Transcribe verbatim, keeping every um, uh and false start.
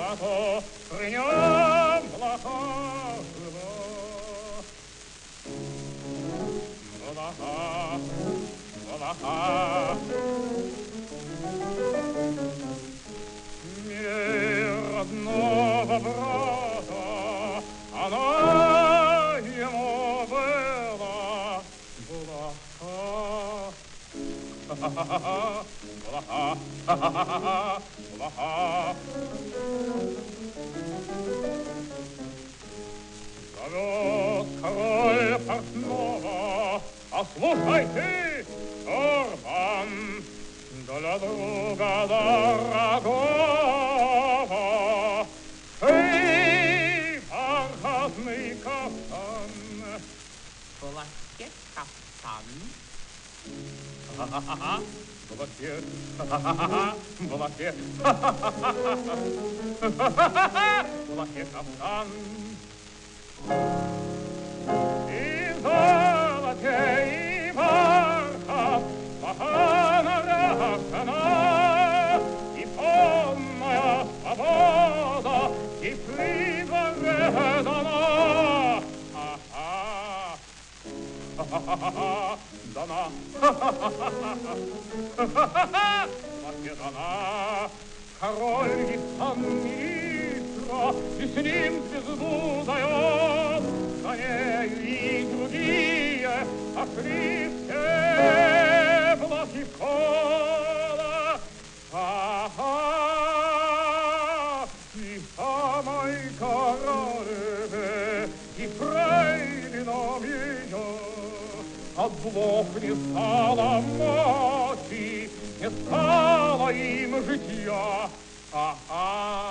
зато при нем блага жила. Блага, блага. Мир родного брата, она ему была блага. Ха-ха-ха-ха, блага, ха-ха-ха-ха, блага. Зовет король портного, а слушай ты, Турбан, для друга дорогого ты бархатный кафтан. В платье кафтан. Ха-ха-ха-ха, в платье, ха-ха-ха-ха, в платье, ха-ха-ха-ха, в платье кафтан. И золоте, и бархат, махана рясана, и полная свобода, и пригоре дана. Ага, ха-ха-ха-ха, дана, ха-ха-ха-ха, ха-ха-ха-ха, платье дана. Король из Сан-Митра, и с ним звезду дает, за нею и другие пошли все платья школа. Ага, и самой королеве, и фрейлином ее от блох не стало мочи, не стало им житья. А-а.